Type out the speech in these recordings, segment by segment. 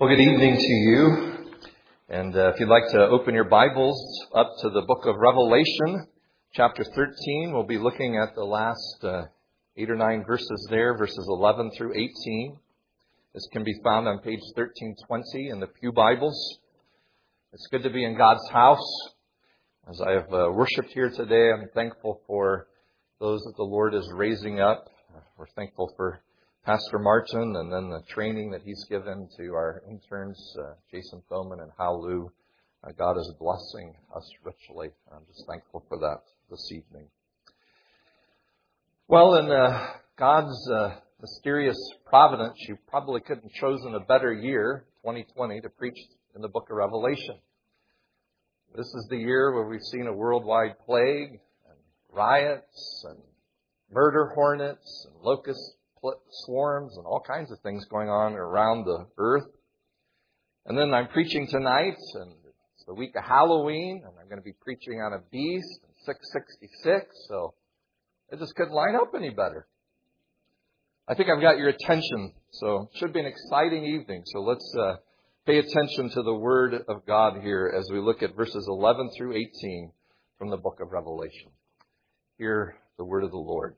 Well, good evening to you. And if you'd like to open your Bibles up to the book of Revelation, chapter 13, we'll be looking at the last 8 or 9 verses there, verses 11 through 18. This can be found on page 1320 in the Pew Bibles. It's good to be in God's house. As I have worshiped here today, I'm thankful for those that the Lord is raising up. We're thankful for Pastor Martin, and then the training that he's given to our interns, Jason Thoman and Hal Lu. God is blessing us richly. I'm just thankful for that this evening. Well, in God's mysterious providence, you probably couldn't have chosen a better year, 2020, to preach in the book of Revelation. This is the year where we've seen a worldwide plague, and riots, and murder hornets, and locust swarms and all kinds of things going on around the earth. And then I'm preaching tonight, and it's the week of Halloween, and I'm going to be preaching on a beast, 666, so it just couldn't line up any better. I think I've got your attention, so it should be an exciting evening. So let's pay attention to the Word of God here as we look at verses 11 through 18 from the book of Revelation. Hear the Word of the Lord.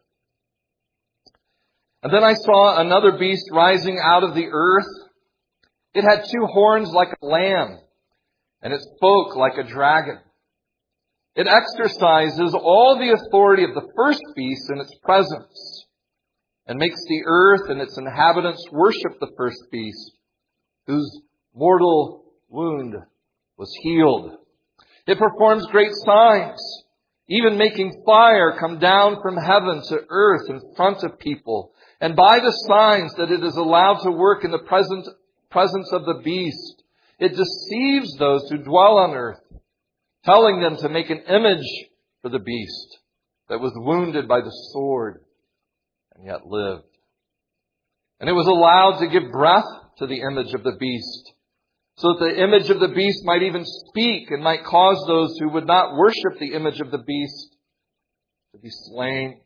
And then I saw another beast rising out of the earth. It had 2 horns like a lamb, and it spoke like a dragon. It exercises all the authority of the first beast in its presence, and makes the earth and its inhabitants worship the first beast, whose mortal wound was healed. It performs great signs, even making fire come down from heaven to earth in front of people. And by the signs that it is allowed to work in the presence of the beast, it deceives those who dwell on earth, telling them to make an image for the beast that was wounded by the sword and yet lived. And it was allowed to give breath to the image of the beast, so that the image of the beast might even speak and might cause those who would not worship the image of the beast to be slain.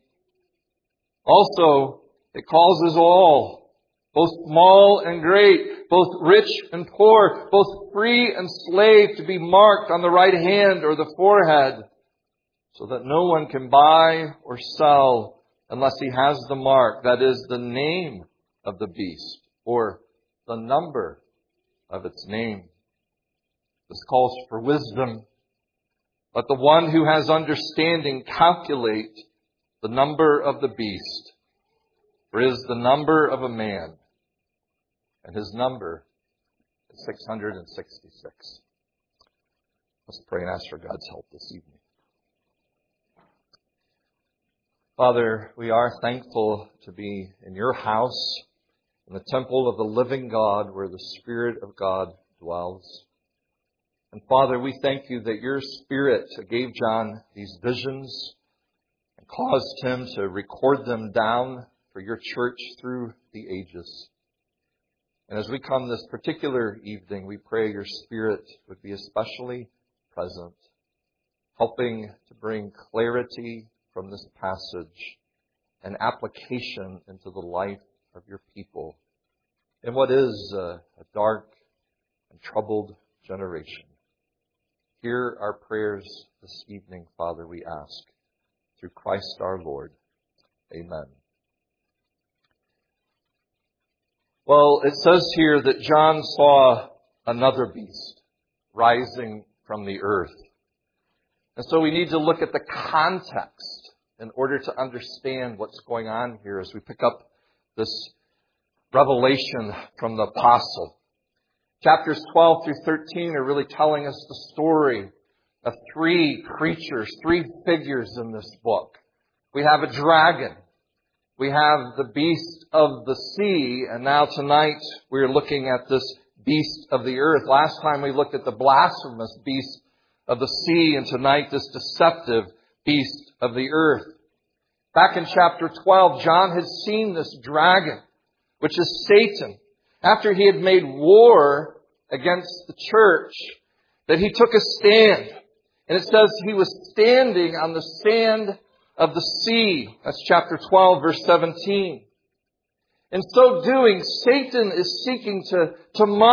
Also, it causes all, both small and great, both rich and poor, both free and slave, to be marked on the right hand or the forehead, so that no one can buy or sell unless he has the mark, that is, the name of the beast, or the number of its name. This calls for wisdom. Let the one who has understanding calculate the number of the beast. For it is the number of a man, and his number is 666. Let's pray and ask for God's help this evening. Father, we are thankful to be in your house, in the temple of the living God, where the Spirit of God dwells. And Father, we thank you that your Spirit gave John these visions and caused him to record them down for your church through the ages. And as we come this particular evening, we pray your Spirit would be especially present, helping to bring clarity from this passage and application into the life of your people in what is a dark and troubled generation. Hear our prayers this evening, Father, we ask, through Christ our Lord. Amen. Well, it says here that John saw another beast rising from the earth. And so we need to look at the context in order to understand what's going on here as we pick up this revelation from the apostle. Chapters 12 through 13 are really telling us the story of 3 creatures, 3 figures in this book. We have a dragon. We have the beast of the sea, and now tonight we're looking at this beast of the earth. Last time we looked at the blasphemous beast of the sea, and tonight this deceptive beast of the earth. Back in chapter 12, John had seen this dragon, which is Satan, after he had made war against the church, that he took a stand. And it says he was standing on the sand of the sea. That's chapter 12, verse 17. In so doing, Satan is seeking to mock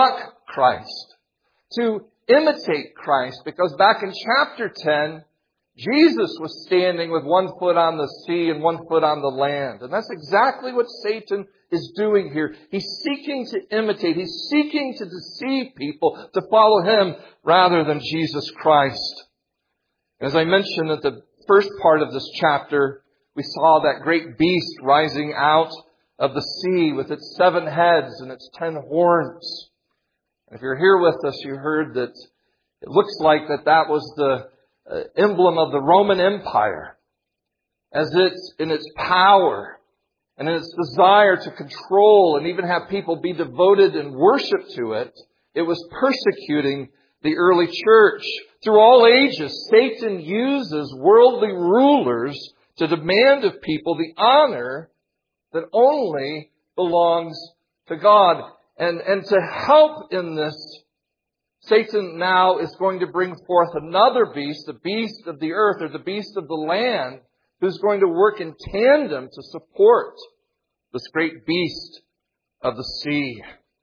Christ, to imitate Christ, because back in chapter 10, Jesus was standing with one foot on the sea and one foot on the land. And that's exactly what Satan is doing here. He's seeking to imitate. He's seeking to deceive people to follow him rather than Jesus Christ. As I mentioned at the first part of this chapter, we saw that great beast rising out of the sea with its 7 heads and its 10 horns. And if you're here with us, you heard that it looks like that was the emblem of the Roman Empire, as it's in its power and in its desire to control and even have people be devoted and worship to it. It was persecuting the early church. Through all ages, Satan uses worldly rulers to demand of people the honor that only belongs to God. And to help in this, Satan now is going to bring forth another beast, the beast of the earth or the beast of the land, who's going to work in tandem to support this great beast of the sea.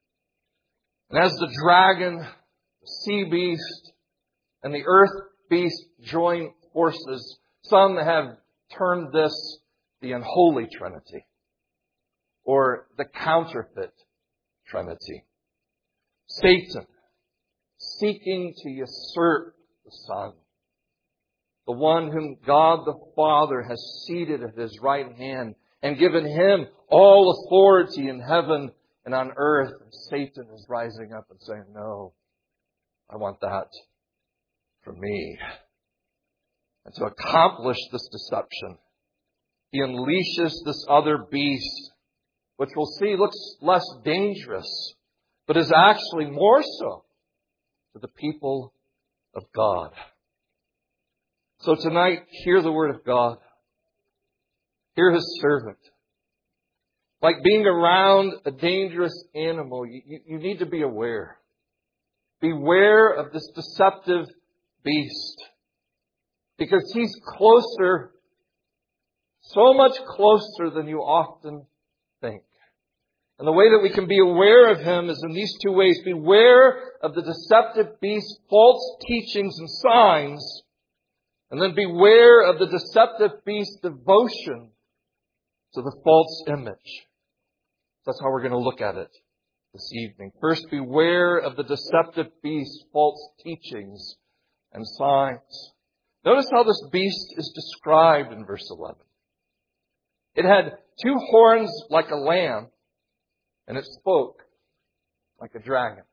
And as the dragon, the sea beast, and the earth beast join forces, some have termed this the unholy trinity, or the counterfeit trinity. Satan, seeking to usurp the Son, the one whom God the Father has seated at His right hand and given Him all authority in heaven and on earth. And Satan is rising up and saying, no, I want that for me. And to accomplish this deception, he unleashes this other beast, which we'll see looks less dangerous, but is actually more so to the people of God. So tonight, hear the word of God. Hear His servant. Like being around a dangerous animal, you need to be aware. Beware of this deceptive beast, because he's closer, so much closer than you often think. And the way that we can be aware of him is in these two ways. Beware of the deceptive beast's false teachings and signs, and then beware of the deceptive beast's devotion to the false image. That's how we're going to look at it this evening. First, beware of the deceptive beast's false teachings and signs. Notice how this beast is described in verse 11. It had 2 horns like a lamb, and it spoke like a dragon.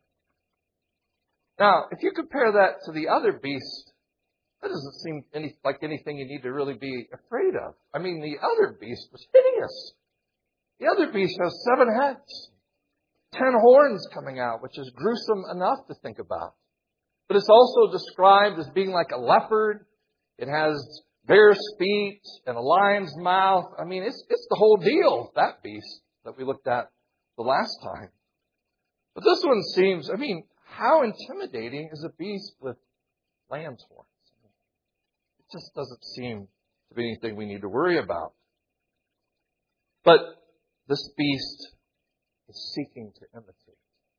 Now, if you compare that to the other beast, that doesn't seem like anything you need to really be afraid of. I mean, the other beast was hideous. The other beast has 7 heads, 10 horns coming out, which is gruesome enough to think about. But it's also described as being like a leopard. It has bear's feet and a lion's mouth. I mean, it's the whole deal, that beast that we looked at the last time. But this one seems, how intimidating is a beast with lamb's horns? It just doesn't seem to be anything we need to worry about. But this beast is seeking to imitate,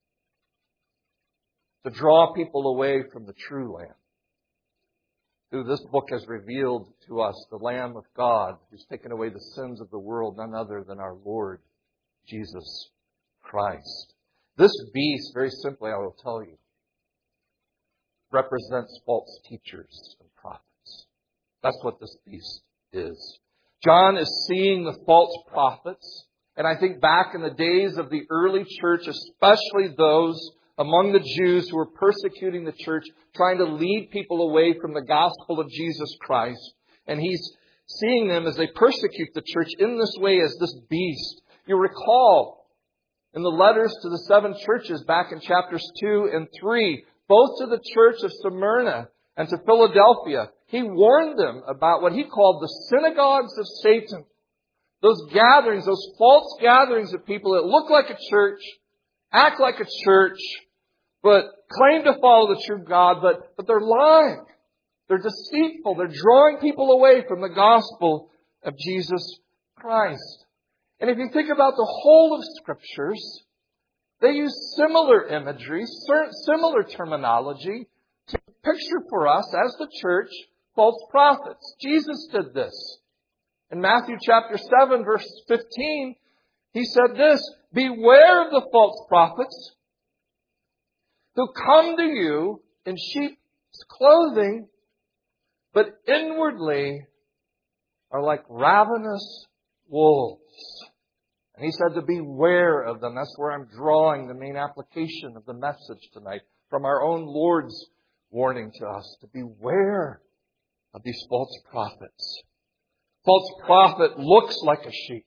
to draw people away from the true Lamb, who this book has revealed to us, the Lamb of God, who's taken away the sins of the world, none other than our Lord Jesus Christ. This beast, very simply, I will tell you, represents false teachers and prophets. That's what this beast is. John is seeing the false prophets, and I think back in the days of the early church, especially those among the Jews who were persecuting the church, trying to lead people away from the gospel of Jesus Christ. And he's seeing them as they persecute the church in this way as this beast. You recall in the letters to the 7 churches back in chapters 2 and 3, both to the church of Smyrna and to Philadelphia, he warned them about what he called the synagogues of Satan. Those gatherings, those false gatherings of people that look like a church, act like a church, but claim to follow the true God, but they're lying. They're deceitful. They're drawing people away from the gospel of Jesus Christ. And if you think about the whole of Scriptures, They use similar imagery, similar terminology to picture for us as the church false prophets. Jesus did this. In Matthew chapter 7, verse 15, He said this, "Beware of the false prophets who come to you in sheep's clothing, but inwardly are like ravenous wolves." And He said to beware of them. That's where I'm drawing the main application of the message tonight, from our own Lord's warning to us, to beware of these false prophets. False prophet looks like a sheep,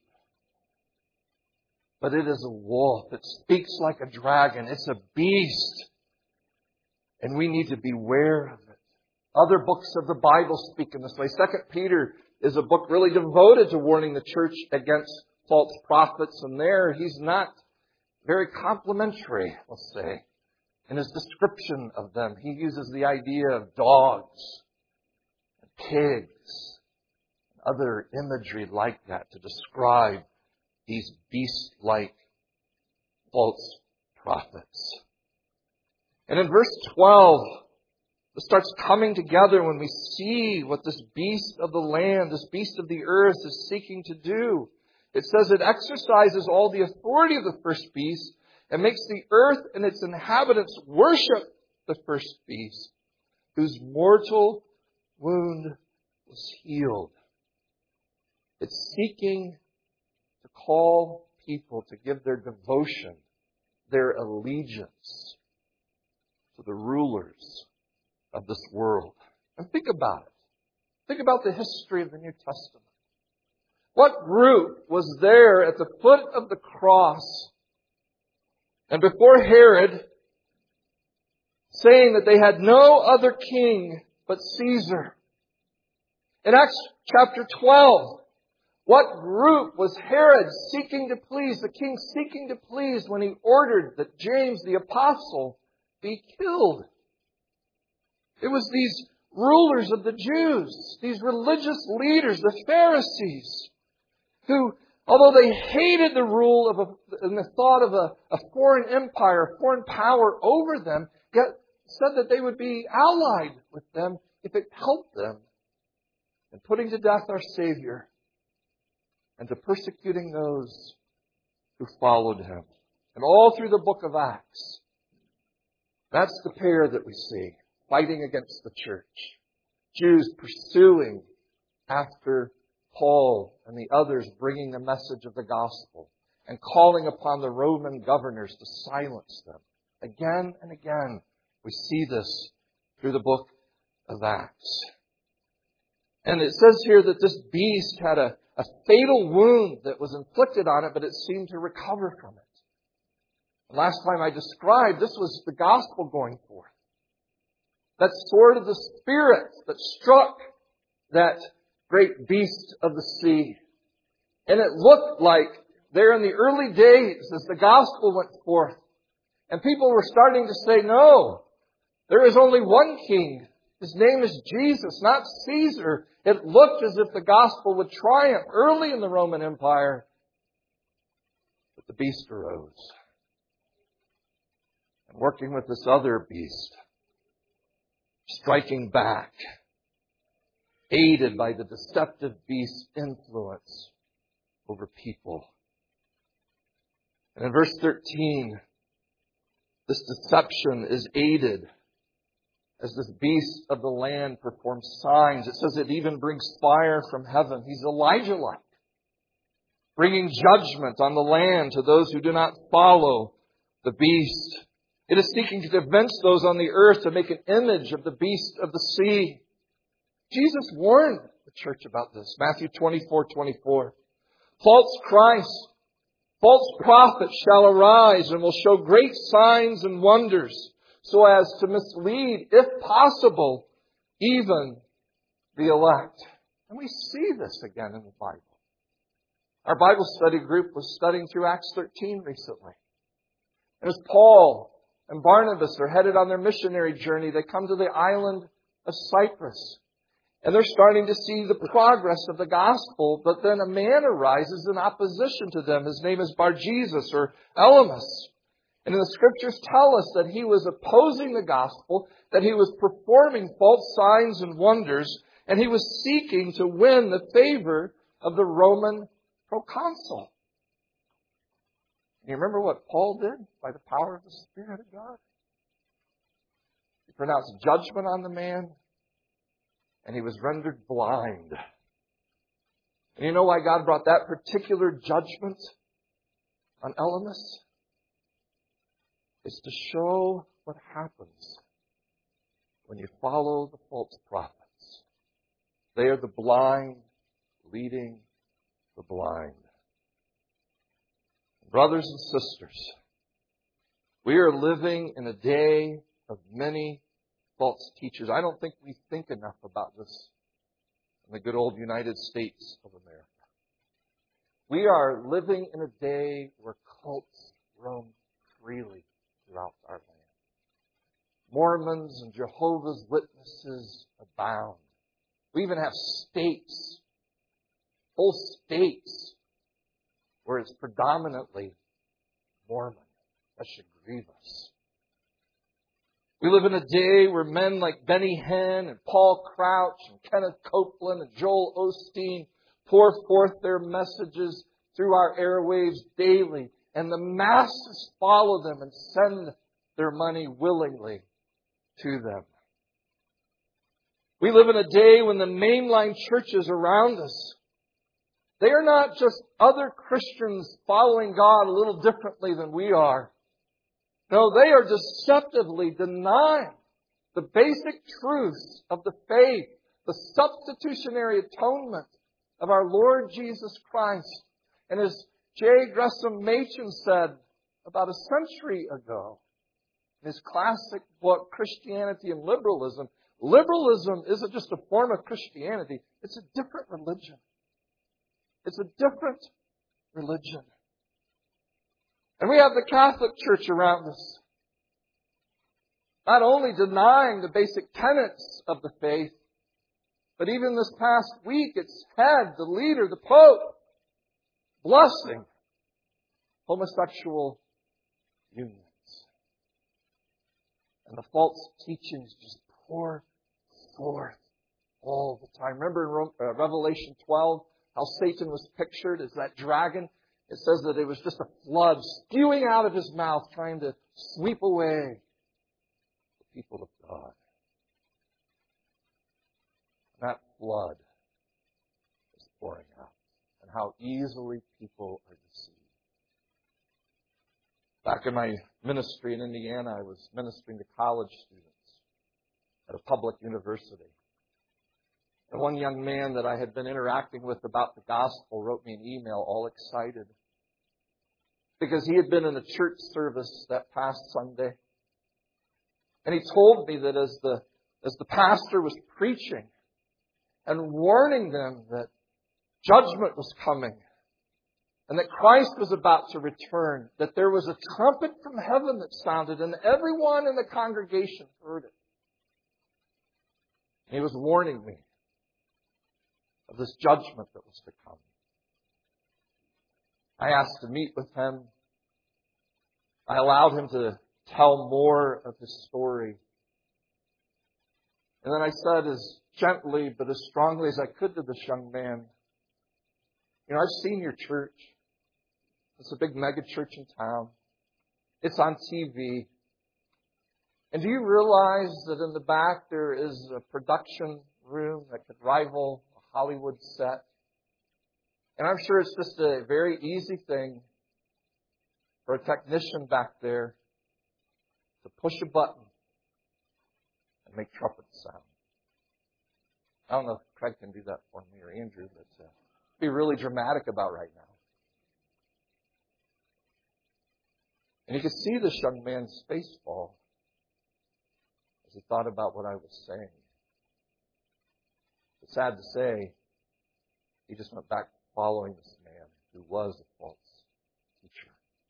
but it is a wolf. It speaks like a dragon. It's a beast. And we need to beware of it. Other books of the Bible speak in this way. 2 Peter is a book really devoted to warning the church against false prophets. And there, he's not very complimentary, let's say, in his description of them. He uses the idea of dogs and pigs and other imagery like that to describe these beast-like false prophets. And in verse 12, it starts coming together when we see what this beast of the land, this beast of the earth is seeking to do. It says it exercises all the authority of the first beast and makes the earth and its inhabitants worship the first beast, whose mortal wound was healed. It's seeking to call people to give their devotion, their allegiance to the rulers of this world. And think about it. Think about the history of the New Testament. What group was there at the foot of the cross and before Herod, saying that they had no other king but Caesar? In Acts chapter 12, what group was Herod seeking to please, the king seeking to please, when he ordered that James the apostle be killed? It was these rulers of the Jews, these religious leaders, the Pharisees, who, although they hated the rule and the thought of a foreign empire, a foreign power over them, yet said that they would be allied with them if it helped them in putting to death our Savior and to persecuting those who followed Him. And all through the book of Acts, that's the pair that we see fighting against the church. Jews pursuing after Paul and the others, bringing the message of the gospel and calling upon the Roman governors to silence them. Again and again, we see this through the book of Acts. And it says here that this beast had a fatal wound that was inflicted on it, but it seemed to recover from it. And last time I described, this was the gospel going forth. That sword of the Spirit that struck that great beast of the sea. And it looked like there in the early days as the gospel went forth, and people were starting to say, no, there is only one king. His name is Jesus, not Caesar. It looked as if the gospel would triumph early in the Roman Empire. But the beast arose. And working with this other beast, striking back, aided by the deceptive beast's influence over people. And in verse 13, this deception is aided as this beast of the land performs signs. It says it even brings fire from heaven. He's Elijah-like, bringing judgment on the land to those who do not follow the beast. It is seeking to convince those on the earth to make an image of the beast of the sea. Jesus warned the church about this. Matthew 24:24. False Christ, false prophets shall arise and will show great signs and wonders, so as to mislead, if possible, even the elect. And we see this again in the Bible. Our Bible study group was studying through Acts 13 recently. And as Paul and Barnabas are headed on their missionary journey, they come to the island of Cyprus. And they're starting to see the progress of the gospel, but then a man arises in opposition to them. His name is Bar-Jesus or Elymas. And the Scriptures tell us that he was opposing the gospel, that he was performing false signs and wonders, and he was seeking to win the favor of the Roman proconsul. And you remember what Paul did by the power of the Spirit of God? He pronounced judgment on the man, and he was rendered blind. And you know why God brought that particular judgment on Elymas? It's to show what happens when you follow the false prophets. They are the blind leading the blind. Brothers and sisters, we are living in a day of many false teachers. I don't think we think enough about this in the good old United States of America. We are living in a day where cults roam freely throughout our land. Mormons and Jehovah's Witnesses abound. We even have states, whole states, where it's predominantly Mormon. That should grieve us. We live in a day where men like Benny Hinn and Paul Crouch and Kenneth Copeland and Joel Osteen pour forth their messages through our airwaves daily, and the masses follow them and send their money willingly to them. We live in a day when the mainline churches around us, they are not just other Christians following God a little differently than we are. No, they are deceptively denying the basic truths of the faith, the substitutionary atonement of our Lord Jesus Christ. And as J. Gresham Machen said about a century ago in his classic book, Christianity and Liberalism, liberalism isn't just a form of Christianity, it's a different religion. It's a different religion. And we have the Catholic Church around us, not only denying the basic tenets of the faith, but even this past week, its head, the leader, the Pope, blessing homosexual unions. And the false teachings just pour forth all the time. Remember in Revelation 12, how Satan was pictured as that dragon? It says that it was just a flood spewing out of his mouth, trying to sweep away the people of God. That flood is pouring out. And how easily people are deceived. Back in my ministry in Indiana, I was ministering to college students at a public university. And one young man that I had been interacting with about the gospel wrote me an email all excited because he had been in a church service that past Sunday. And he told me that as the pastor was preaching and warning them that judgment was coming and that Christ was about to return, that there was a trumpet from heaven that sounded and everyone in the congregation heard it. And he was warning me of this judgment that was to come. I asked to meet with him. I allowed him to tell more of his story. And then I said as gently but as strongly as I could to this young man, you know, I've seen your church. It's a big mega church in town. It's on TV. And do you realize that in the back there is a production room that could rival a Hollywood set? And I'm sure it's just a very easy thing for a technician back there to push a button and make trumpets sound. I don't know if Craig can do that for me or Andrew, but be really dramatic about right now. And you could see this young man's face fall as he thought about what I was saying. It's sad to say, he just went back following this man who was a false teacher.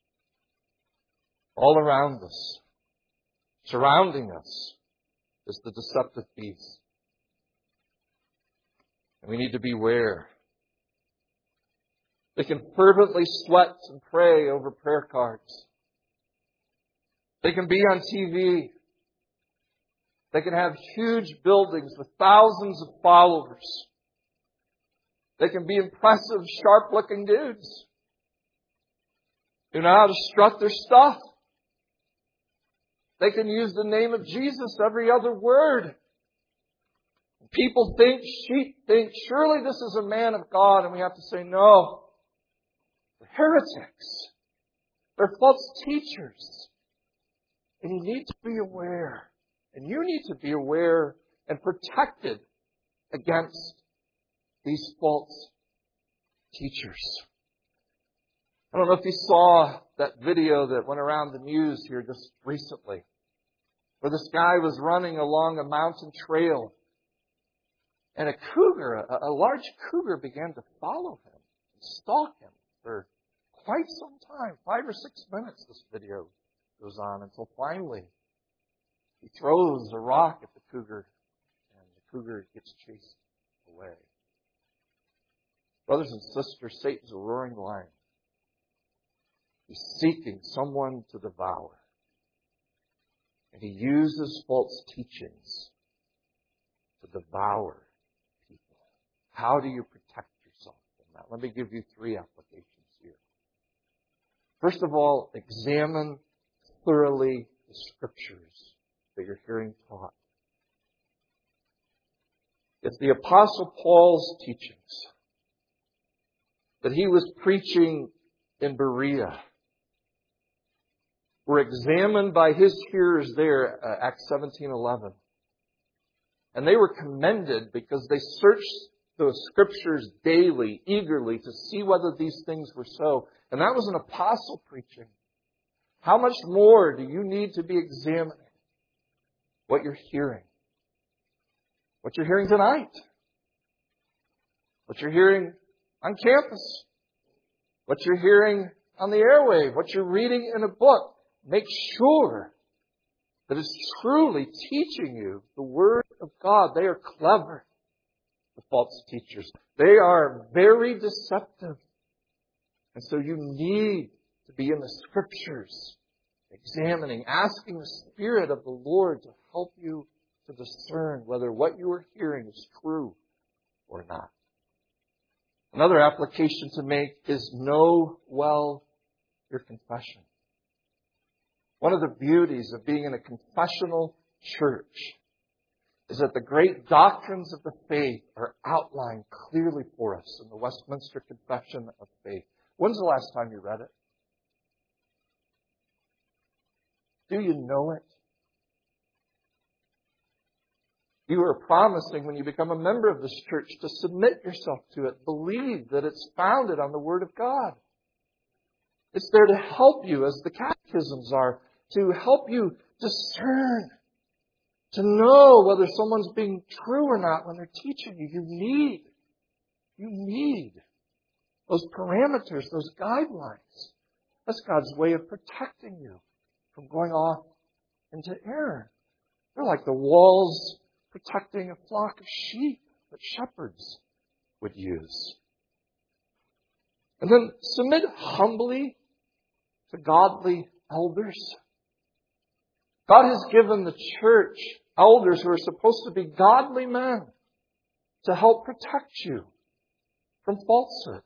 All around us, surrounding us, is the deceptive beast. And we need to beware. They can fervently sweat and pray over prayer cards. They can be on TV. They can have huge buildings with thousands of followers. They can be impressive, sharp-looking dudes who know how to strut their stuff. They can use the name of Jesus every other word. People think, sheep think, surely this is a man of God. And we have to say, no. They're heretics. They're false teachers. And you need to be aware. And you need to be aware and protected against these false teachers. I don't know if you saw that video that went around the news here just recently, where this guy was running along a mountain trail, and a large cougar began to follow him and stalk him for quite some time. 5 or 6 minutes this video goes on, until finally he throws a rock at the cougar, and the cougar gets chased away. Brothers and sisters, Satan's a roaring lion. He's seeking someone to devour. And he uses false teachings to devour people. How do you protect yourself from that? Let me give you 3 applications here. First of all, examine thoroughly the Scriptures that you're hearing taught. If the Apostle Paul's teachings that he was preaching in Berea were examined by his hearers there, Acts 17:11. And they were commended because they searched the Scriptures daily, eagerly, to see whether these things were so. And that was an apostle preaching. How much more do you need to be examining what you're hearing? What you're hearing tonight? What you're hearing on campus? What you're hearing on the airwave? What you're reading in a book? Make sure that it's truly teaching you the Word of God. They are clever, the false teachers. They are very deceptive. And so you need to be in the Scriptures, examining, asking the Spirit of the Lord to help you to discern whether what you are hearing is true or not. Another application to make is know well your confession. One of the beauties of being in a confessional church is that the great doctrines of the faith are outlined clearly for us in the Westminster Confession of Faith. When's the last time you read it? Do you know it? You are promising when you become a member of this church to submit yourself to it. Believe that it's founded on the Word of God. It's there to help you, as the catechisms are, to help you discern, to know whether someone's being true or not when they're teaching you. You need those parameters, those guidelines. That's God's way of protecting you from going off into error. They're like the walls protecting a flock of sheep that shepherds would use. And then submit humbly to godly elders. God has given the church elders who are supposed to be godly men to help protect you from falsehood.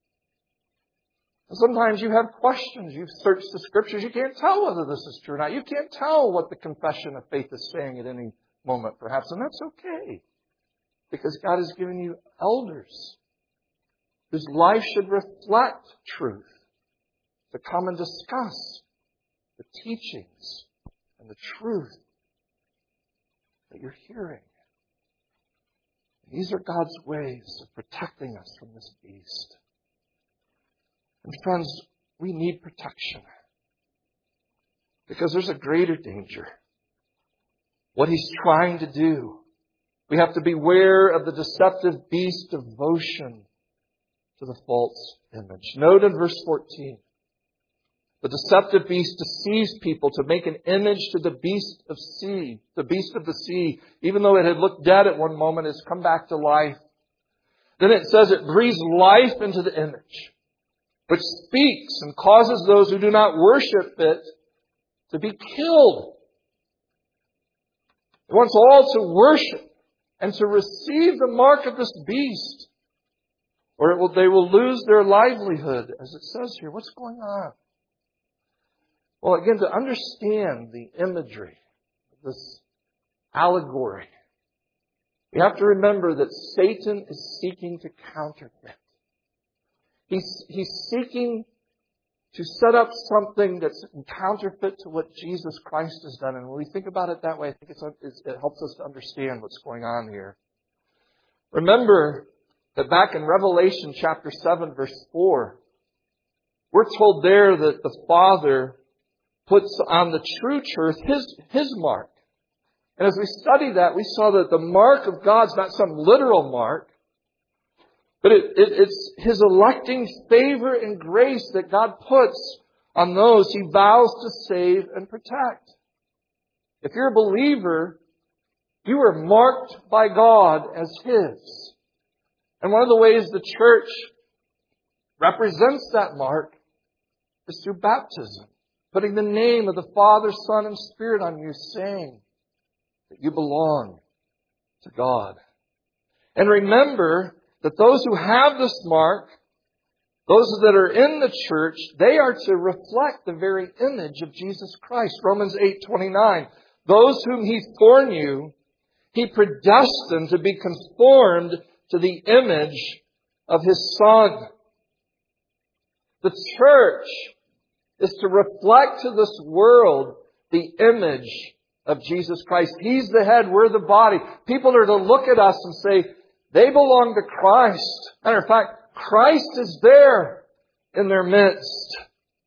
And sometimes you have questions. You've searched the Scriptures. You can't tell whether this is true or not. You can't tell what the confession of faith is saying at any moment, perhaps. And that's okay, because God has given you elders whose life should reflect truth to come and discuss the teachings and the truth that you're hearing. These are God's ways of protecting us from this beast. And friends, we need protection because there's a greater danger. What he's trying to do. We have to beware of the deceptive beast devotion to the false image. Note in verse 14. The deceptive beast deceives people to make an image to the beast of sea. The beast of the sea, even though it had looked dead at one moment, has come back to life. Then it says it breathes life into the image, which speaks and causes those who do not worship it to be killed. He wants all to worship and to receive the mark of this beast, or they will lose their livelihood, as it says here. What's going on? Well, again, to understand the imagery of this allegory, we have to remember that Satan is seeking to counterfeit. He's seeking to set up something that's counterfeit to what Jesus Christ has done. And when we think about it that way, I think it helps us to understand what's going on here. Remember that back in Revelation chapter 7, verse 4, we're told there that the Father puts on the true church His mark. And as we study that, we saw that the mark of God's not some literal mark, but it's His electing favor and grace that God puts on those He vows to save and protect. If you're a believer, you are marked by God as His. And one of the ways the church represents that mark is through baptism, putting the name of the Father, Son, and Spirit on you, saying that you belong to God. And remember that those who have this mark, those that are in the church, they are to reflect the very image of Jesus Christ. Romans 8:29. Those whom He foreknew, He predestined to be conformed to the image of His Son. The church is to reflect to this world the image of Jesus Christ. He's the head, we're the body. People are to look at us and say, they belong to Christ. Matter of fact, Christ is there in their midst.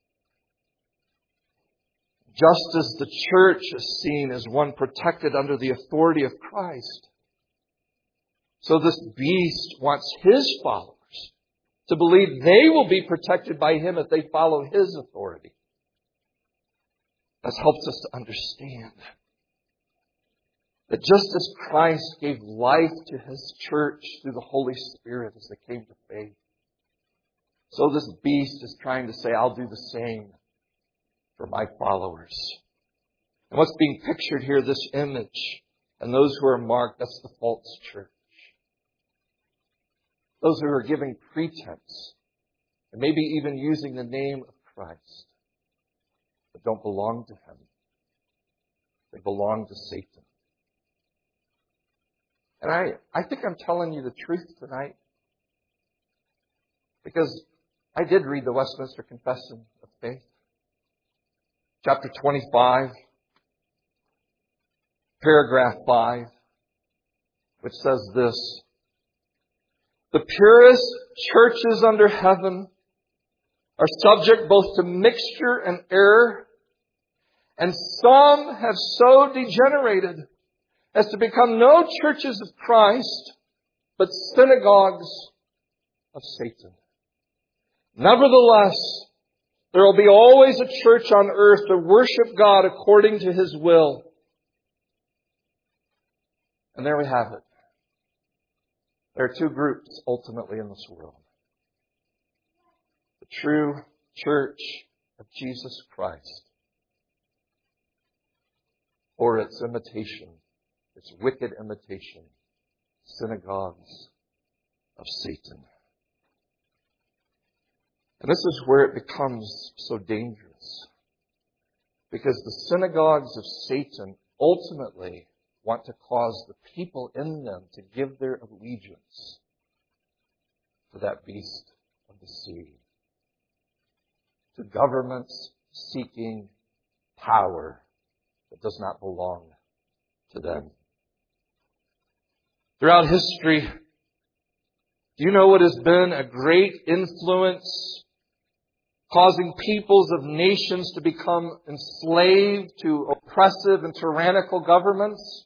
Just as the church is seen as one protected under the authority of Christ, so this beast wants his followers to believe they will be protected by him if they follow his authority. This helps us to understand that just as Christ gave life to His church through the Holy Spirit as they came to faith, so this beast is trying to say, I'll do the same for my followers. And what's being pictured here, this image, and those who are marked, that's the false church. Those who are giving pretense, and maybe even using the name of Christ, but don't belong to Him. They belong to Satan. And I think I'm telling you the truth tonight, because I did read the Westminster Confession of Faith, chapter 25, paragraph 5, which says this: the purest churches under heaven are subject both to mixture and error, and some have so degenerated as to become no churches of Christ, but synagogues of Satan. Nevertheless, there will be always a church on earth to worship God according to His will. And there we have it. There are two groups ultimately in this world. The true church of Jesus Christ, or its imitation, its wicked imitation, synagogues of Satan. And this is where it becomes so dangerous, because the synagogues of Satan ultimately want to cause the people in them to give their allegiance to that beast of the sea, to governments seeking power that does not belong to them. Throughout history, do you know what has been a great influence causing peoples of nations to become enslaved to oppressive and tyrannical governments?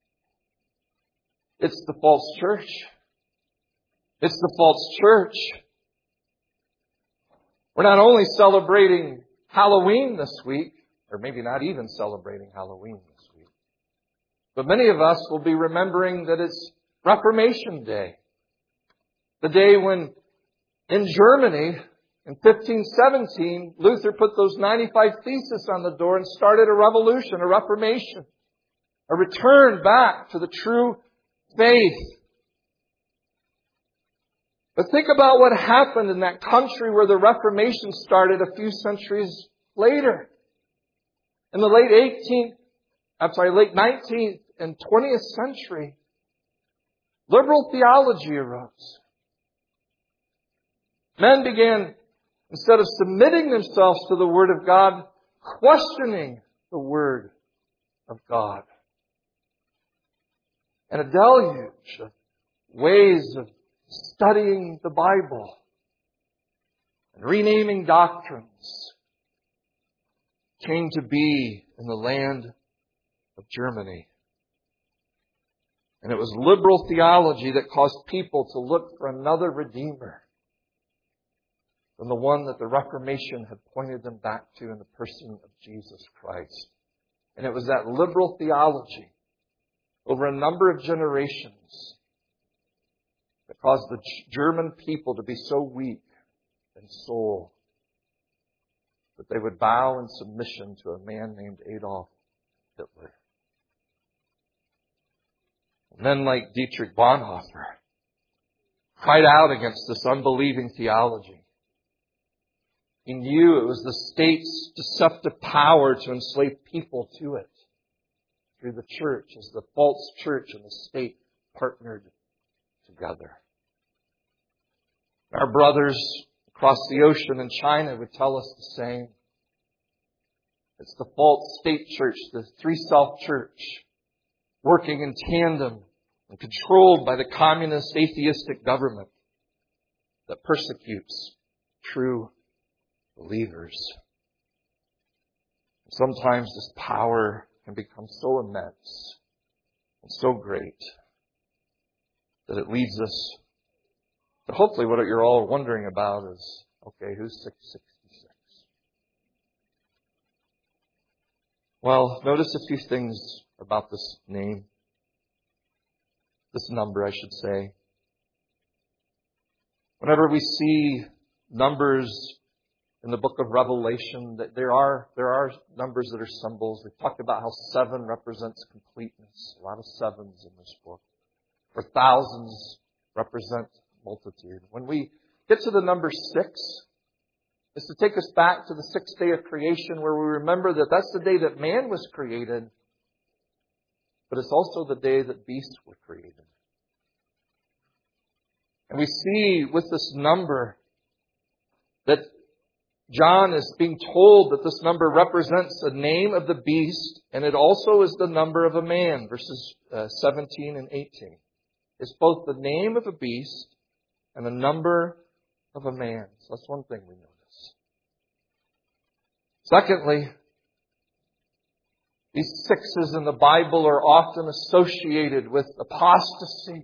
It's the false church. It's the false church. We're not only celebrating Halloween this week, or maybe not even celebrating Halloween this week, but many of us will be remembering that it's Reformation Day. The day when, in Germany, In 1517, Luther put those 95 Theses on the door and started a revolution, a reformation, a return back to the true faith. But think about what happened in that country where the Reformation started a few centuries later. In the late 19th and 20th century, liberal theology arose. Men began, instead of submitting themselves to the Word of God, questioning the Word of God. And a deluge of ways of studying the Bible and renaming doctrines came to be in the land of Germany. And it was liberal theology that caused people to look for another Redeemer than the one that the Reformation had pointed them back to in the person of Jesus Christ. And it was that liberal theology over a number of generations that caused the German people to be so weak in soul that they would bow in submission to a man named Adolf Hitler. Men like Dietrich Bonhoeffer cried out against this unbelieving theology. He knew it was the state's deceptive power to enslave people to it through the church, as the false church and the state partnered together. Our brothers across the ocean in China would tell us the same. It's the false state church, the three-self church, working in tandem and controlled by the communist atheistic government that persecutes true believers. Sometimes this power can become so immense and so great that it leads us to hopefully what you're all wondering about is, okay, who's 666? Well, notice a few things about this name. This number, I should say. Whenever we see numbers in the book of Revelation, that there are numbers that are symbols. We've talked about how 7 represents completeness. A lot of 7s in this book. Or thousands represent multitude. When we get to the number 6, it's to take us back to the 6th day of creation, where we remember that that's the day that man was created, but it's also the day that beasts were created. And we see with this number that John is being told that this number represents the name of the beast, and it also is the number of a man, verses 17 and 18. It's both the name of a beast and the number of a man. So that's one thing we notice. Secondly, these 6s in the Bible are often associated with apostasy,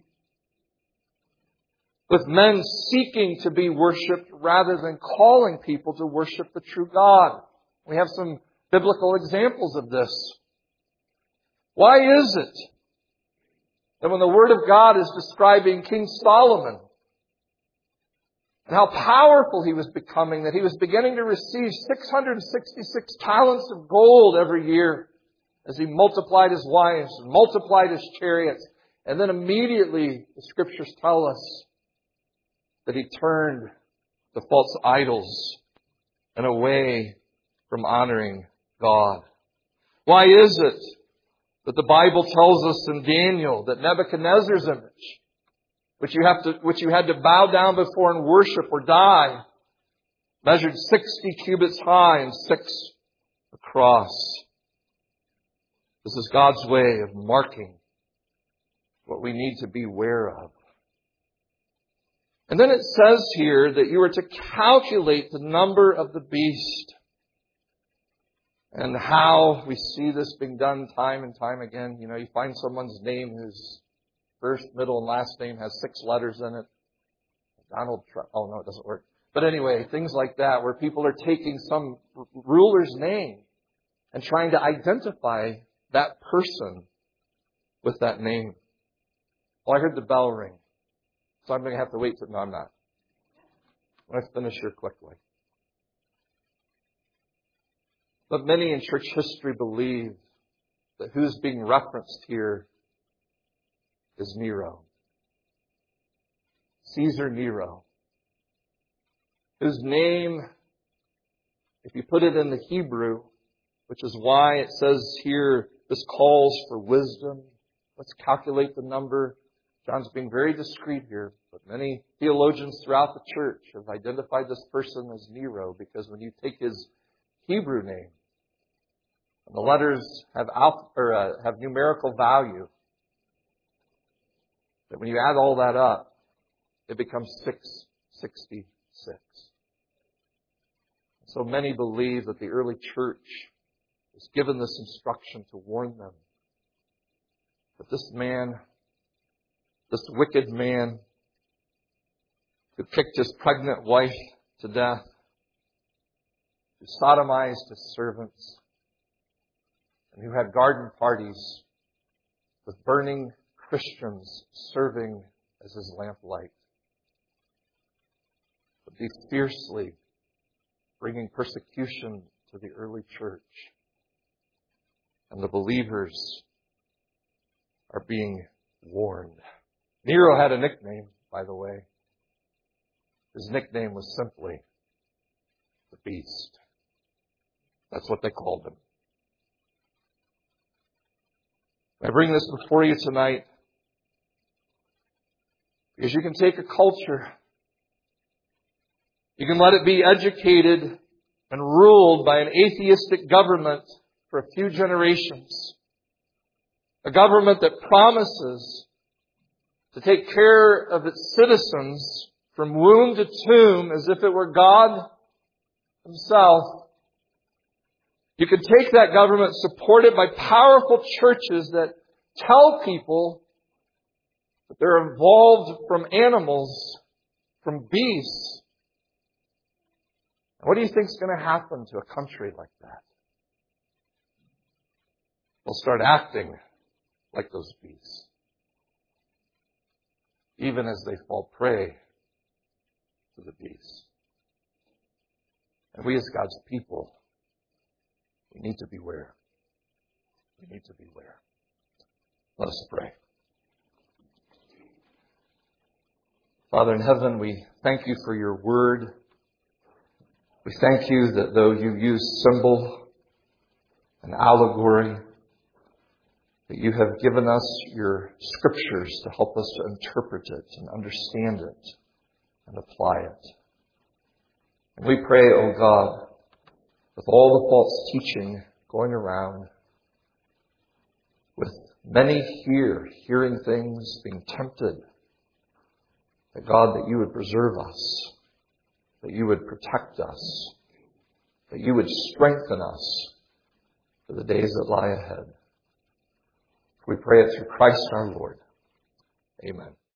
with men seeking to be worshipped rather than calling people to worship the true God. We have some biblical examples of this. Why is it that when the Word of God is describing King Solomon and how powerful he was becoming, that he was beginning to receive 666 talents of gold every year as he multiplied his wives and multiplied his chariots, and then immediately the Scriptures tell us that he turned to false idols and away from honoring God? Why is it that the Bible tells us in Daniel that Nebuchadnezzar's image, which you had to bow down before and worship or die, measured 60 cubits high and 6 across? This is God's way of marking what we need to be aware of. And then it says here that you are to calculate the number of the beast. And how we see this being done time and time again. You know, you find someone's name whose first, middle, and last name has 6 letters in it. Donald Trump. Oh, no, it doesn't work. But anyway, things like that, where people are taking some ruler's name and trying to identify that person with that name. Well, I heard the bell ring. So I'm going to have to wait. No, I'm not. I'm going to finish here quickly. But many in church history believe that who's being referenced here is Nero. Caesar Nero. Whose name, if you put it in the Hebrew, which is why it says here, this calls for wisdom. Let's calculate the number. John's being very discreet here, but many theologians throughout the church have identified this person as Nero because when you take his Hebrew name, and the letters have numerical value, that when you add all that up, it becomes 666. So many believe that the early church was given this instruction to warn them that this man, this wicked man, who kicked his pregnant wife to death, who sodomized his servants, and who had garden parties with burning Christians serving as his lamplight, would be fiercely bringing persecution to the early church. And the believers are being warned. Nero had a nickname, by the way. His nickname was simply the Beast. That's what they called him. I bring this before you tonight because you can take a culture, you can let it be educated and ruled by an atheistic government for a few generations. A government that promises to take care of its citizens from womb to tomb as if it were God Himself. You can take that government supported by powerful churches that tell people that they're evolved from animals, from beasts. What do you think is going to happen to a country like that? They'll start acting like those beasts, even as they fall prey to the beasts. And we as God's people, we need to beware. We need to beware. Let us pray. Father in heaven, we thank you for your word. We thank you that though you use symbol and allegory, that you have given us your scriptures to help us to interpret it and understand it and apply it. And we pray, O God, with all the false teaching going around, with many here hearing things, being tempted, that God, that you would preserve us, that you would protect us, that you would strengthen us for the days that lie ahead. We pray it through Christ our Lord. Amen.